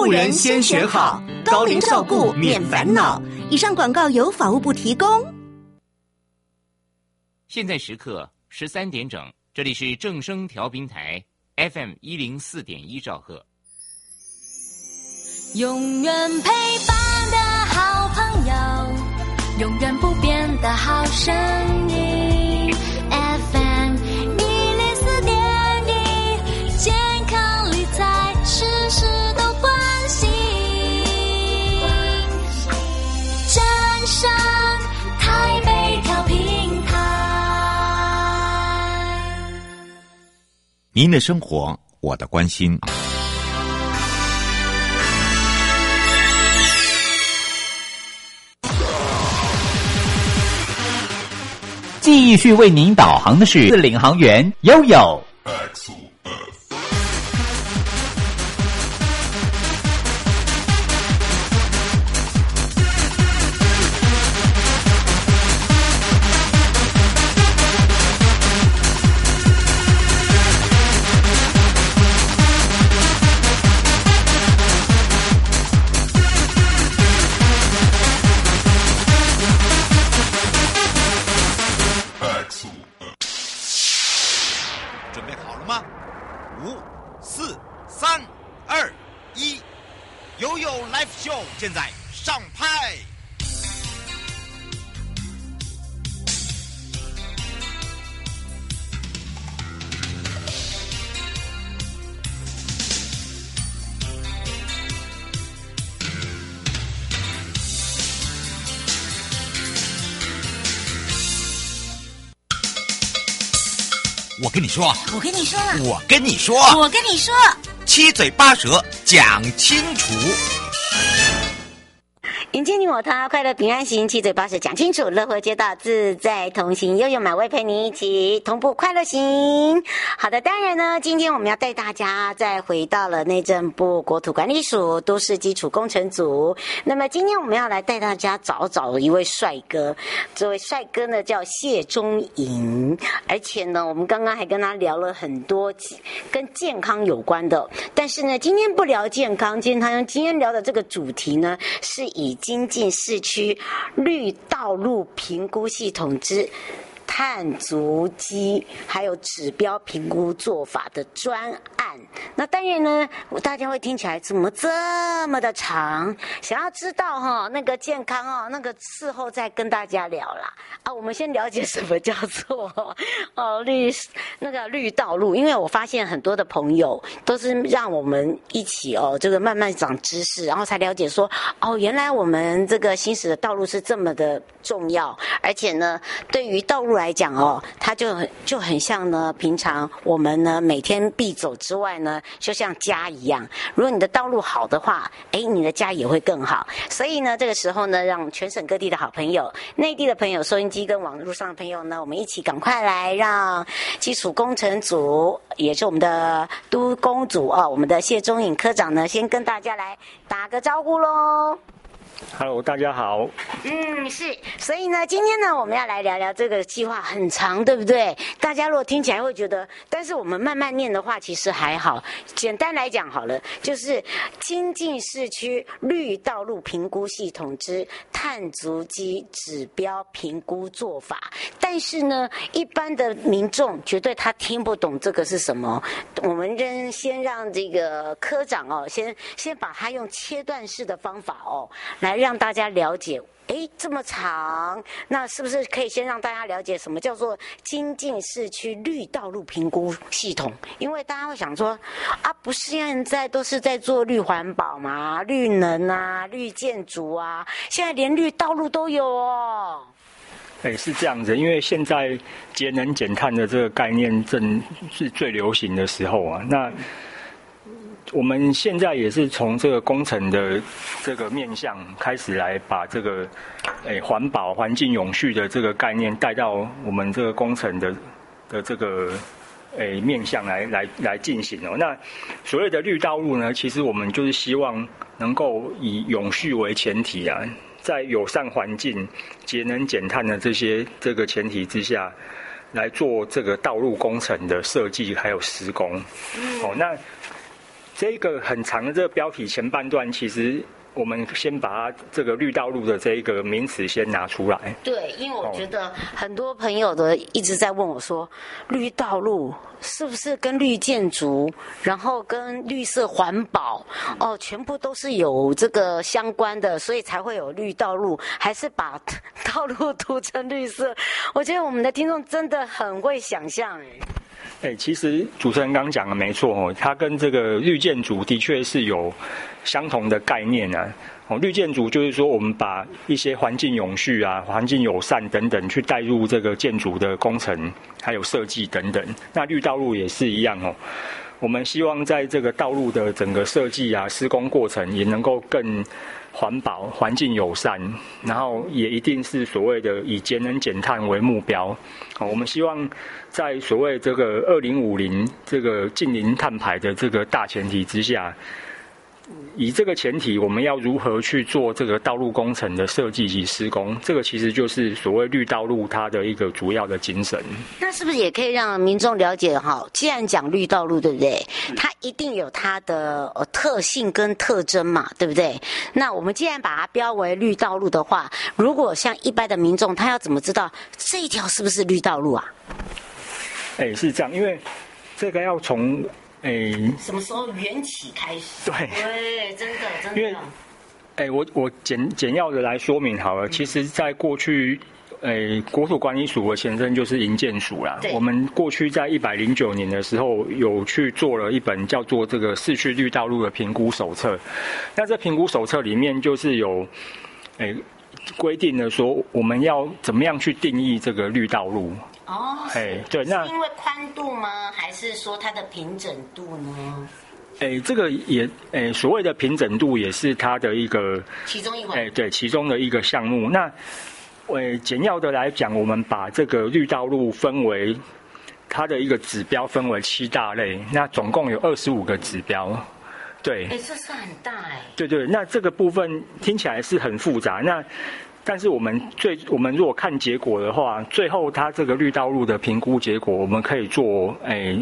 护人先学好，高龄照顾免烦恼。以上广告由法务部提供。 现在时刻13点整，这里是正声调频台 FM104.1兆赫。 永远陪伴的好朋友，永远不变的好声音 FM104.1，健康理财事事都关心，正声台北调频台。 您的生活，我的关心。 继续为您导航的是领航员悠悠。 现在上拍。我跟你说， 我跟你说了， 我跟你说， 我跟你说， 七嘴八舌讲清楚。 迎接你我他，快乐平安行，七嘴八舌讲清楚，乐活街道自在同行，悠悠美味陪你一起同步快乐行。好的，当然呢，今天我们要带大家再回到了内政部国土管理署都市基础工程组。那么今天我们要来带大家找一位帅哥，这位帅哥呢叫谢中营，而且呢，我们刚刚还跟他聊了很多跟健康有关的，但是呢，今天不聊健康，今天聊的这个主题呢，是以精进市区绿道路评估系统之碳足迹还有指标评估做法的专案。那当然呢，大家会听起来怎么这么的长，想要知道那个健康那个事后再跟大家聊啦。我们先了解什么叫做绿道路，因为我发现很多的朋友都是让我们一起这个慢慢长知识，然后才了解说原来我们这个行驶的道路是这么的重要，而且呢，对于道路来讲它就很像呢，平常我们呢每天必走之外呢，就像家一样。如果你的道路好的话，你的家也会更好。所以呢，这个时候呢，让全省各地的好朋友、内地的朋友、收音机跟网络上的朋友呢，我们一起赶快来让基础工程组，也是我们的都工组我们的谢中营科长呢，先跟大家来打个招呼咯。 Hello， 大家好。 是，所以呢，今天呢，我们要来聊聊这个计划很长，对不对？大家如果听起来会觉得，但是我们慢慢念的话，其实还好。简单来讲好了，就是精进市区绿道路评估系统之碳足迹指标评估做法。但是呢，一般的民众绝对他听不懂这个是什么。我们先让这个科长先把他用切断式的方法来让大家了解，这么长，那是不是可以先让大家了解什么叫做精进市区绿道路评估系统？因为大家会想说，不是现在都是在做绿环保嘛，绿能啊，绿建筑啊，现在连绿道路都有是这样子，因为现在节能减碳的这个概念正是最流行的时候啊。那我们现在也是从这个工程的这个面向开始来把这个环保、环境永续的这个概念带到我们这个工程的这个面向来进行那所谓的绿道路呢，其实我们就是希望能够以永续为前提啊，在友善环境、节能减碳的这个前提之下，来做这个道路工程的设计还有施工。那这个很长的这个标题前半段，其实我们先把它这个绿道路的这一个名词先拿出来。 对，因为我觉得很多朋友的一直在问我说，绿道路是不是跟绿建筑，然后跟绿色环保全部都是有这个相关的，所以才会有绿道路，还是把道路涂成绿色？我觉得我们的听众真的很会想象其实主持人刚讲的没错哦，它跟这个绿建筑的确是有相同的概念啊。绿建筑就是说，我们把一些环境永续啊、环境友善等等去带入这个建筑的工程，还有设计等等。那绿道路也是一样哦。我们希望在这个道路的整个设计啊、施工过程也能够更环保、环境友善，然后也一定是所谓的以节能减碳为目标。我们希望在所谓这个2050这个净零碳排的这个大前提之下，以这个前提，我们要如何去做这个道路工程的设计及施工？这个其实就是所谓绿道路它的一个主要的精神。 那是不是也可以让民众了解哈？既然讲绿道路，对不对？它一定有它的特性跟特征嘛，对不对？那我们既然把它标为绿道路的话，如果像一般的民众，他要怎么知道这一条是不是绿道路啊？ 是这样，因为这个要从什么时候缘起开始？ 对， 真的。 因为，我简要的来说明好了。其实，在过去，国土管理署的前身就是营建署啦。我们过去在109年的时候，有去做了一本叫做这个市区绿道路的评估手册。那这评估手册里面就是有，规定了说我们要怎么样去定义这个绿道路。对，那是因为宽度吗？还是说它的平整度呢？ 这个也，所谓的平整度也是它的一个其中一环。 对，其中的一个项目。那，简要的来讲，我们把这个绿道路分为它的一个指标，分为7大类。那总共有25个指标。对。 这是很大对，那这个部分听起来是很复杂。但是我们如果看结果的话，最后它这个绿道路的评估结果，我们可以做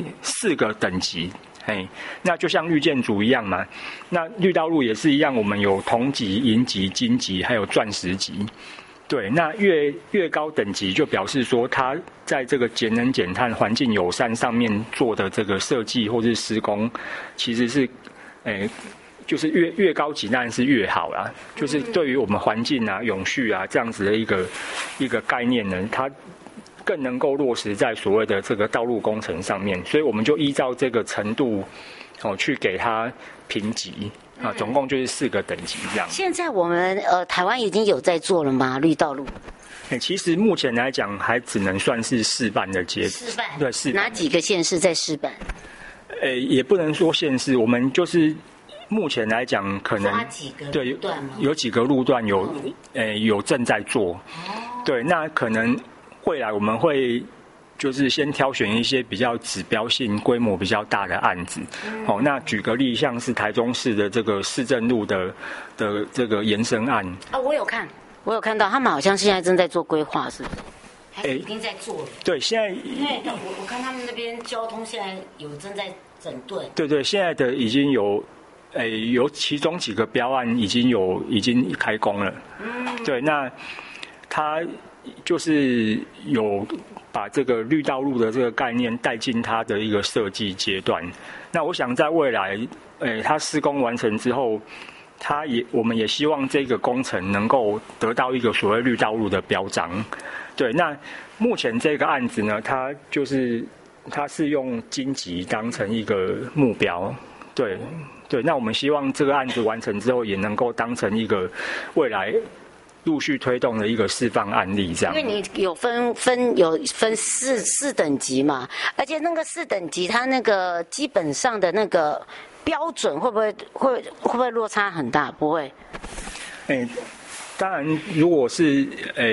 4个等级。那就像绿建筑一样嘛，那绿道路也是一样，我们有铜级、银级、金级，还有钻石级。对，那越高等级就表示说，它在这个节能减碳、环境友善上面做的这个设计或是施工，其实是就是越高级当然是越好啦，就是对于我们环境啊、永续啊这样子的一个概念呢，它更能够落实在所谓的这个道路工程上面，所以我们就依照这个程度去给它评级啊，总共就是4个等级这样。 现在我们台湾已经有在做了吗？绿道路？ 其实目前来讲还只能算是示范的阶段。 示范？ 对，示范。 哪几个县市在示范？ 也不能说县市，我们就是目前来讲可能对有几个路段有正在做。对，那可能未来我们会就是先挑选一些比较指标性、规模比较大的案子。那举个例，像是台中市的这个市政路的这个延伸案。我有看到，他们好像现在正在做规划，是不是？还是已经在做了？对，现在因为我看他们那边交通现在正在整顿。对，现在的已经有其中几个标案已经开工了。对，那他就是有把这个绿道路的这个概念带进它的一个设计阶段。那我想在未来，它施工完成之后，我们也希望这个工程能够得到一个所谓绿道路的标章。对，那目前这个案子呢，它是用金级当成一个目标。对，那我们希望这个案子完成之后，也能够当成一个未来陆续推动的一个示范案例，这样。因为你有分四等级嘛，而且那个4等级，它那个基本上的那个标准会不会落差很大？不会。当然，如果是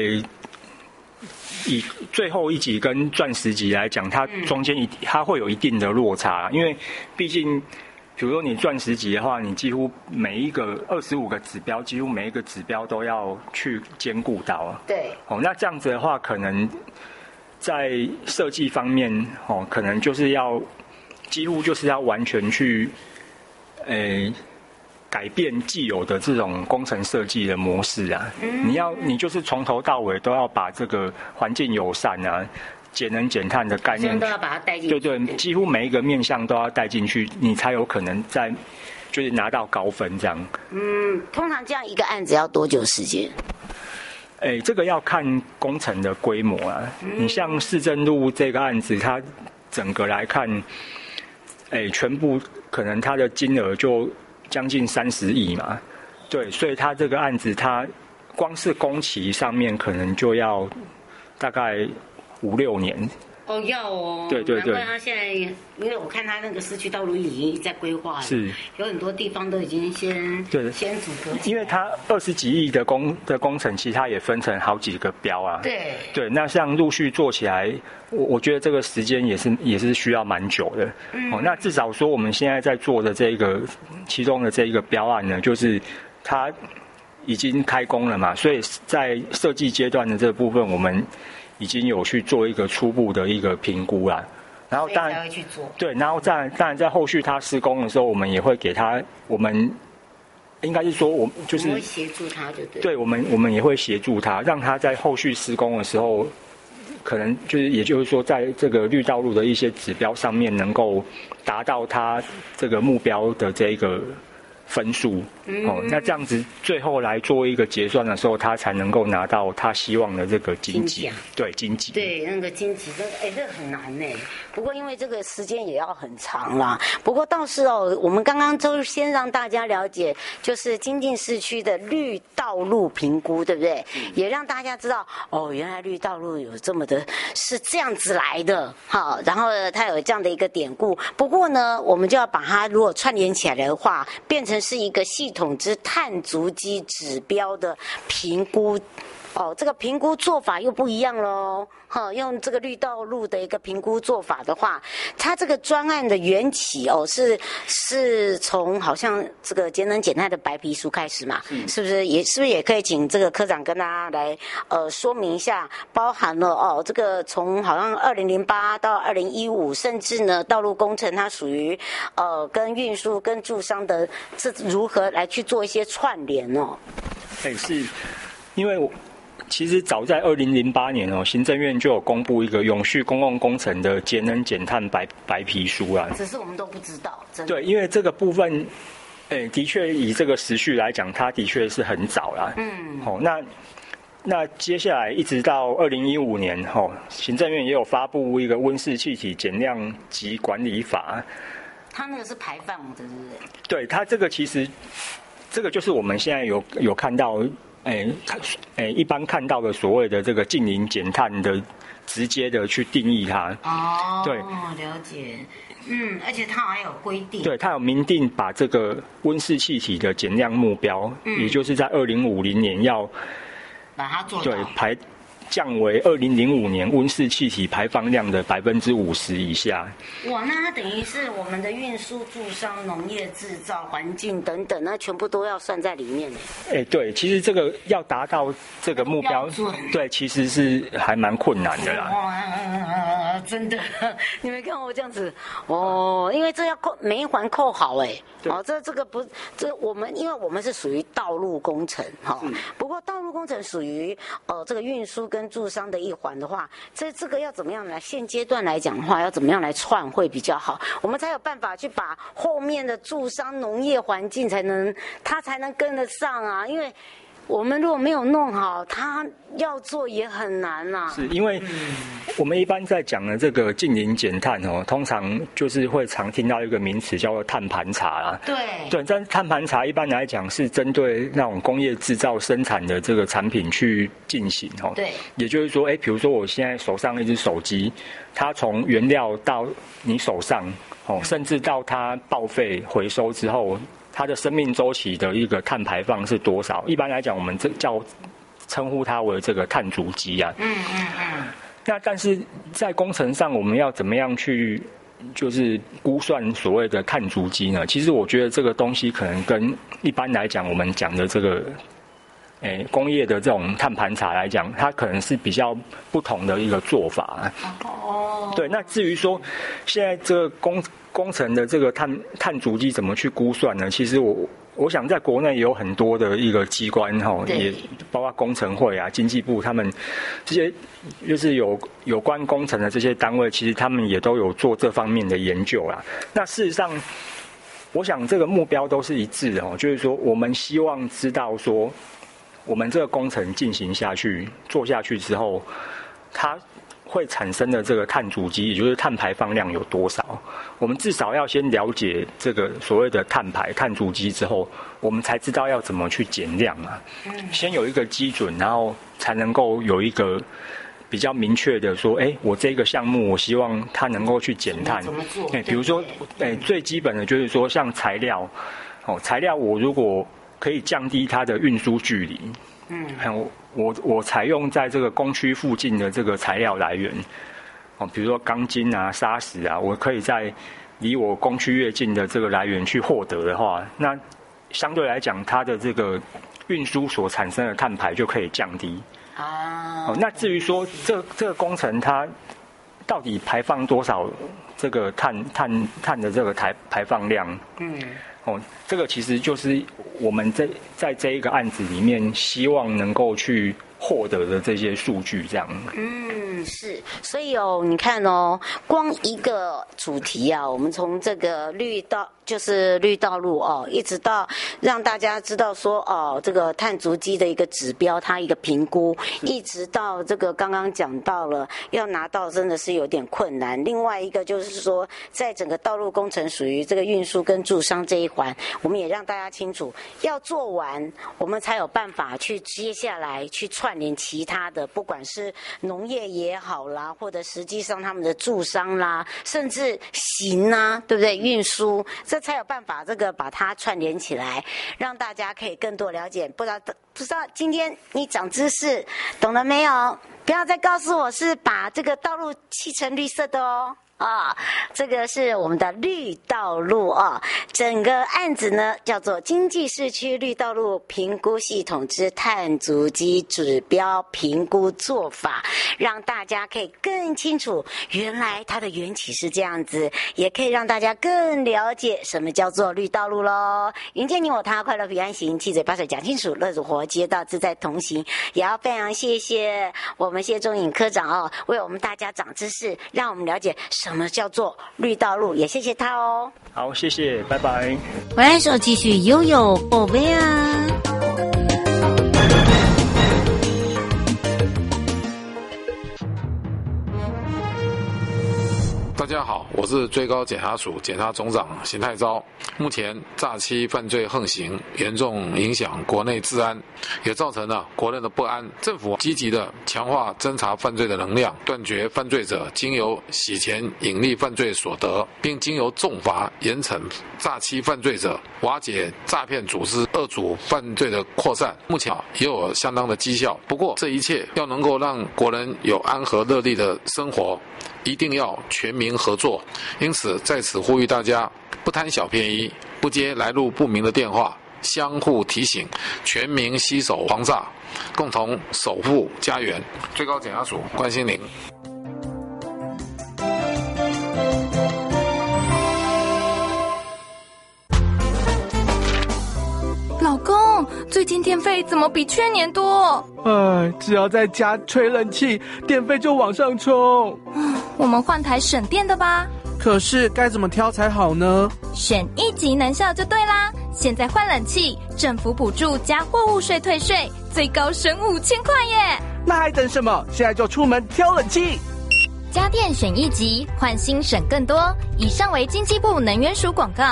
以最后一级跟钻石级来讲，它中间它会有一定的落差，因为毕竟。比如说你钻石级的话，你几乎每一个25个指标，几乎每一个指标都要去兼顾到。对。那这样子的话，可能在设计方面，可能就是几乎就是要完全去， 改变既有的这种工程设计的模式啊，你就是从头到尾都要把这个环境友善啊、节能减碳的概念都要把它带进去。 对，几乎每一个面向都要带进去，你才有可能就是拿到高分这样。 通常这样一个案子要多久时间？ 这个要看工程的规模啊。你像市政路这个案子，它整个来看，全部可能它的金额就将近30亿嘛。对，所以它这个案子，它光是工期上面可能就要大概5-6年。 要哦。 对。 难怪他现在，因为我看他那个市区道路已经在规划了， 是有很多地方都已经先阻隔。 因为它20几亿的工程，其实它也分成好几个标啊。对，那像陆续做起来，我觉得这个时间也是需要蛮久的。那至少说我们现在在做的这个其中的这一个标案呢，就是它已经开工了嘛，所以在设计阶段的这部分，我们已经有去做一个初步的一个评估啦，然后当然会去做。对， 然后当然在后续他施工的时候，我们也会给他，我们应该是说我就是会协助他，就对。 对，我们也会协助他，让他在后续施工的时候，可能也就是说，在这个绿道路的一些指标上面，能够达到他这个目标的这个分数。那这样子最后来做一个结算的时候，他才能够拿到他希望的这个金级。对，金级。 对，那个金级，这个很难呢。不过因为这个时间也要很长啦。不过倒是我们刚刚就先让大家了解，就是精进市区的绿道路评估，对不对？也让大家知道原来绿道路有这么的，是这样子来的。好，然后它有这样的一个典故。不过呢，我们就要把它如果串联起来的话，变成是一个系统之碳足迹指标的评估。这个评估做法又不一样咯。用这个绿道路的一个评估做法的话，它这个专案的缘起是从好像这个节能减碳的白皮书开始嘛，是不是也可以请这个科长跟大家来说明一下，包含了这个从好像2008到2015，甚至呢道路工程它属于跟运输跟住商的这如何来去做一些串联是因为其实早在2008年行政院就有公布一个永续公共工程的节能减碳白皮书啊， 只是我们都不知道。真的。 对，因为这个部分，的确以这个时序来讲，它的确是很早啦。那接下来一直到2015年行政院也有发布一个温室气体减量及管理法。 它那个是排放的，对不对？ 对，它这个其实这个就是我们现在有看到。一般看到的所谓的这个净零减碳的，直接的去定义它。对， 了解。而且它还有规定。 对，它有明定把这个温室气体的减量目标，也就是在2050年要把它做到。 对，降为2005年温室气体排放量的50%以下。 哇，那它等于是我们的运输、住商、农业制造、环境等等，那全部都要算在里面呢。 对，其实这个要达到这个目标，对，其实是还蛮困难的啦。 真的，你没看我这样子因为这要每一环扣好这个不，因为我们是属于道路工程不过道路工程属于这个运输跟住商的一环的话，这个要怎么样来？现阶段来讲的话，要怎么样来串会比较好？我们才有办法去把后面的住商、农业环境它才能跟得上啊，因为。我们如果没有弄好，它要做也很难啊。 是因为我们一般在讲的这个净零减碳通常就是会常听到一个名词叫做碳盘查啦。对，但碳盘查一般来讲是针对那种工业制造生产的这个产品去进行对， 也就是说，比如说我现在手上一只手机，它从原料到你手上甚至到它报废回收之后。它的生命周期的一个碳排放是多少？一般来讲，我们称呼它为这个碳足迹啊。那但是在工程上，我们要怎么样去就是估算所谓的碳足迹呢？其实我觉得这个东西可能跟一般来讲我们讲的这个工业的这种碳盘查来讲，它可能是比较不同的一个做法。 对，那至于说现在这个工程的这个碳足迹怎么去估算呢？其实我想在国内也有很多的一个机关也包括工程会啊、经济部他们这些就是有关工程的这些单位，其实他们也都有做这方面的研究啦。那事实上，我想这个目标都是一致的就是说我们希望知道说，我们这个工程进行下去、做下去之后，它会产生的这个碳足迹，也就是碳排放量有多少？我们至少要先了解这个所谓的碳足迹之后，我们才知道要怎么去减量啊。先有一个基准，然后才能够有一个比较明确的说，我这个项目我希望它能够去减碳。 怎么做？ 比如说，最基本的就是说，像材料我如果可以降低它的运输距离，我采用在这个工区附近的这个材料来源，比如说钢筋啊、砂石啊，我可以在离我工区越近的这个来源去获得的话，那相对来讲，它的这个运输所产生的碳排就可以降低。那至于说这个工程它到底排放多少这个碳的这个排放量，这个其实就是我们在这一个案子里面希望能够去获得的这些数据，这样。 是，所以你看光一个主题啊，我们从这个绿道路一直到让大家知道说这个碳足迹的一个指标，它一个评估，一直到这个刚刚讲到了要拿到真的是有点困难。另外一个就是说，在整个道路工程属于这个运输跟驻商这一环，我们也让大家清楚，要做完我们才有办法去接下来去串联其他的，不管是农业也好啦，或者实际上他们的驻商啦，甚至行啊，对不对？运输，这才有办法这个把它串联起来，让大家可以更多了解。不知道今天你长知识，懂了没有？不要再告诉我是把这个道路漆成绿色的这个是我们的绿道路整个案子呢叫做经济市区绿道路评估系统之碳足迹指标评估做法，让大家可以更清楚原来它的缘起是这样子，也可以让大家更了解什么叫做绿道路咯。迎接你我他，快乐平安行，七嘴八舌讲清楚，乐活街道自在同行。也要非常谢谢我们谢钟颖科长为我们大家长知识，让我们了解什么叫做绿道路，也谢谢他哦。 好，谢谢，拜拜。 回来时候继续悠悠宝贝啊。 大家好，我是最高检察署检察总长邢太昭。目前诈欺犯罪横行，严重影响国内治安，也造成了国内的不安。政府积极的强化侦查犯罪的能量，断绝犯罪者经由洗钱隐匿犯罪所得，并经由重罚严惩诈欺犯罪者，瓦解诈骗组织恶组犯罪的扩散。目前也有相当的绩效。不过这一切要能够让国人有安和乐利的生活，一定要全民合作。因此在此呼吁大家，不贪小便宜，不接来路不明的电话，相互提醒，全民携手防诈，共同守护家园。最高检察署关心您。 老公，最近电费怎么比去年多？ 只要在家吹冷气，电费就往上冲。 我们换台省电的吧。 可是该怎么挑才好呢？ 选一级能效就对啦。现在换冷气，政府补助加货物税退税，最高省5000块耶！ 那还等什么？现在就出门挑冷气。 家电选一级，换新省更多。以上为经济部能源署广告。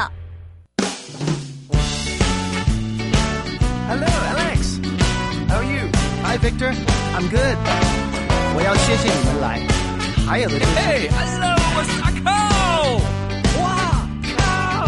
Hello, Alex. How are you? Hi, Victor. I'm good. 我要谢谢你们来。还有的就是 Hey, hello, 我是阿寇。 哇，靠！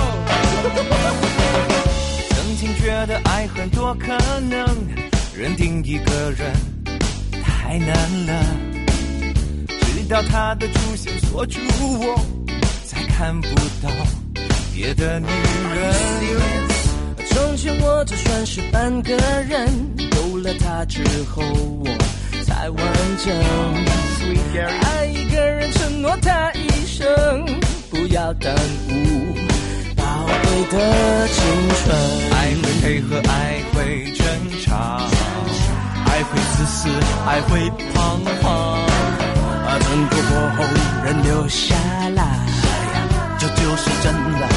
曾经觉得爱很多可能，认定一个人太难了，直到他的出现锁住我，才看不到别的女人。 从前我只算是半个人，有了他之后我才才完整。爱一个人，承诺他一生，不要耽误宝贵的青春。爱会配合，爱会争吵，爱会自私，爱会彷徨。争过过后人留下来，这就是真的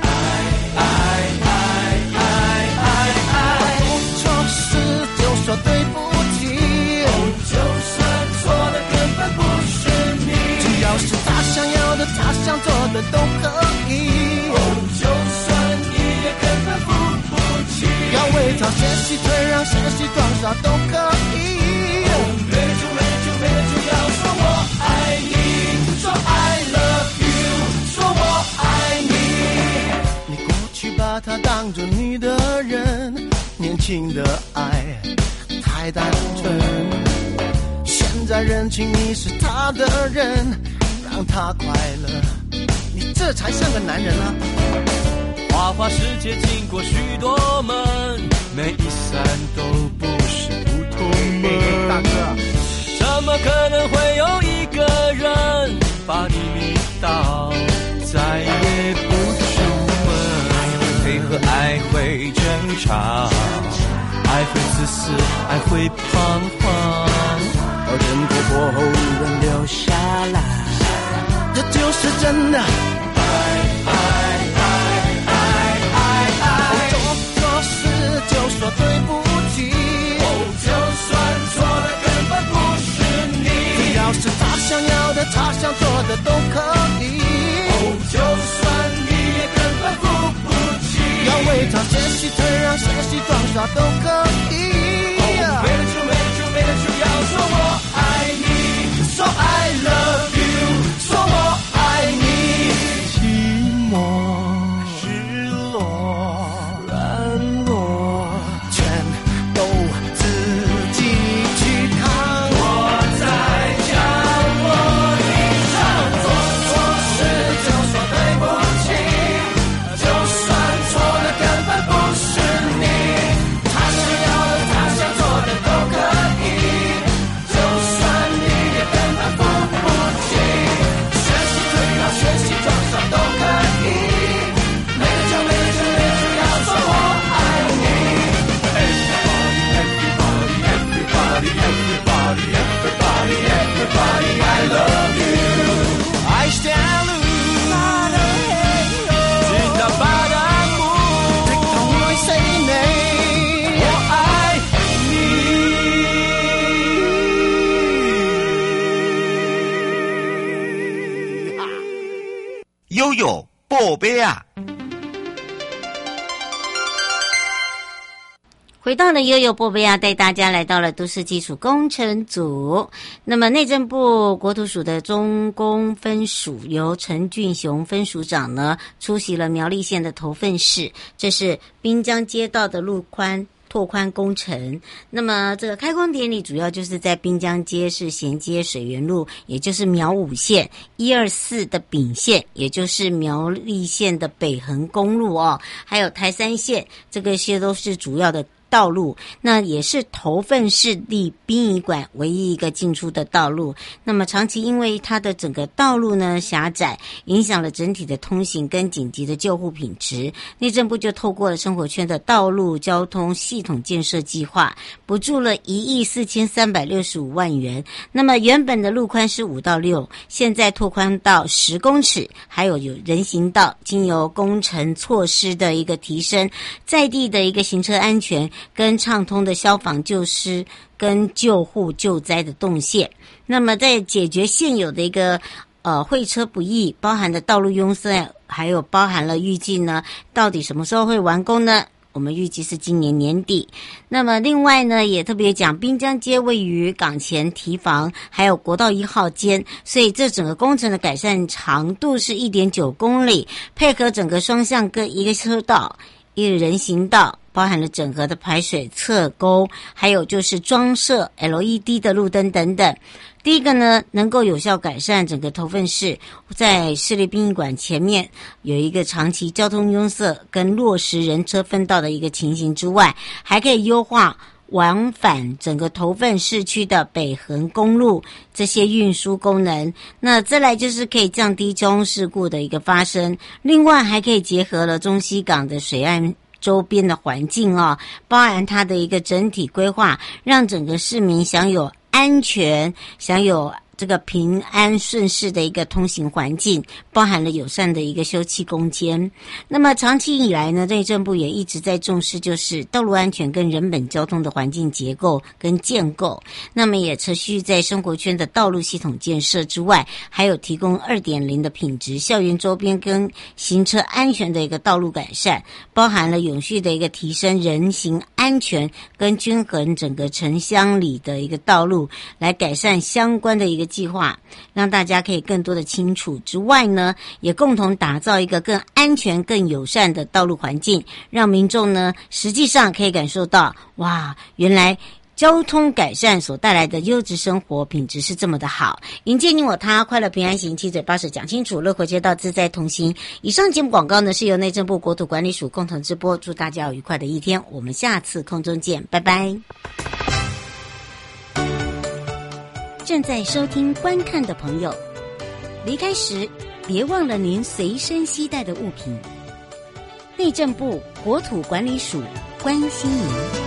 爱。错事就说对不起，就算错的根本不是你，只要是他想要的，他想做的都可以。就算你也根本付不起，要为他学习退让，学习装傻都可以。没人就要说我爱你，说 I love you， 说我爱你。你过去把他当作你的人，年轻的爱太单纯，现在认清你是他的人，让他快乐，你这才像个男人啊。花花世界经过许多门，每一扇都不是普通门。大哥，怎么可能会有一个人把你迷倒，再也不出门？爱会配合，爱会争吵，爱会自私，爱会彷徨。人过后人留下来，这就是真的做事就说对不起，就算错的根本不是你，只要是他想要的，他想做的都可以。就算你也根本付不起，要为他学习退让，学习装傻都可以。没人就要说我爱你，说 I love you， 说我爱你。寂寞失落软弱全都自己去扛，我在角落里唱，做错事就说对不起，就算错的根本不是你，他想要的，他想做的都可以。就算你也根本付不起，学习退让，学习装傻都可以。没人就要说我爱你。Everybody, I love you. I stand alone. 直到巴达姆，直到我 say nay， 我爱你。悠悠宝贝啊！ 回到了悠悠波贝亚，带大家来到了都市基础工程组。那么内政部国土署的中工分署由陈俊雄分署长呢出席了苗栗县的头份市，这是滨江街道的路宽拓宽工程。那么这个开工典礼主要就是在滨江街是衔接水源路，也就是苗五线124的丙线，也就是苗栗县的北横公路哦，还有台三线，这个些都是主要的道路，那也是头份市立殡仪馆唯一一个进出的道路。那么长期因为它的整个道路呢狭窄，影响了整体的通行跟紧急的救护品质，内政部就透过了生活圈的道路交通系统建设计划，补助了14365万元。那么原本的路宽是5到6，现在拓宽到10公尺，还有人行道，经由工程措施的一个提升，在地的一个行车安全跟畅通的消防救失跟救护救灾的动线。那么在解决现有的一个会车不易，包含的道路拥塞，还有包含了预计呢到底什么时候会完工呢？我们预计是今年年底。那么另外呢也特别讲滨江街位于港前堤防还有国道1号间，所以这整个工程的改善长度是 1.9 公里，配合整个双向各一个车道一个人行道，包含了整合的排水侧沟，还有就是装设 LED 的路灯等等。第一个呢，能够有效改善整个头份市在市立殡仪馆前面有一个长期交通拥塞跟落实人车分道的一个情形之外，还可以优化往返整个头份市区的北横公路这些运输功能。那再来就是可以降低交通事故的一个发生，另外还可以结合了中西港的水岸周边的环境包含它的一个整体规划，让整个市民享有安全，享有这个平安顺势的一个通行环境，包含了友善的一个休憩空间。那么长期以来呢，内政部也一直在重视就是道路安全跟人本交通的环境结构跟建构，那么也持续在生活圈的道路系统建设之外，还有提供 2.0 的品质校园周边跟行车安全的一个道路改善，包含了永续的一个提升人行安全跟均衡整个城乡里的一个道路，来改善相关的一个计划，让大家可以更多的清楚之外呢，也共同打造一个更安全更友善的道路环境，让民众呢实际上可以感受到，哇，原来交通改善所带来的优质生活品质是这么的好。迎接你我他，快乐平安行，七嘴八舌讲清楚，乐活街道自在同行。以上节目广告呢是由内政部国土管理署共同直播，祝大家有愉快的一天，我们下次空中见，拜拜。正在收听观看的朋友，离开时别忘了您随身携带的物品。内政部国土管理署关心您。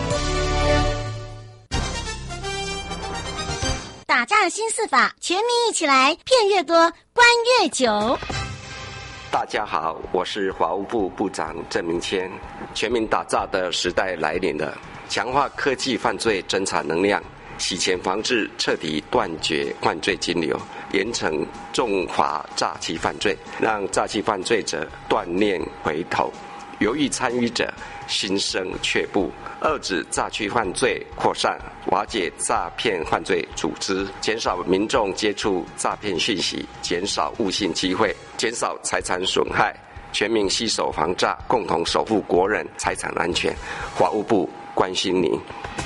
打诈新4法，全民一起来，骗越多，关越久。 大家好，我是法务部部长郑明谦。全民打诈的时代来临了，强化科技犯罪侦查能量，洗钱防治，彻底断绝犯罪金流，严惩重罚诈欺犯罪，让诈欺犯罪者断念回头，犹豫参与者心生却步，遏止诈欺犯罪扩散，瓦解诈骗犯罪组织，减少民众接触诈骗讯息，减少误信机会，减少财产损害，全民携手防诈，共同守护国人财产安全。法务部关心您。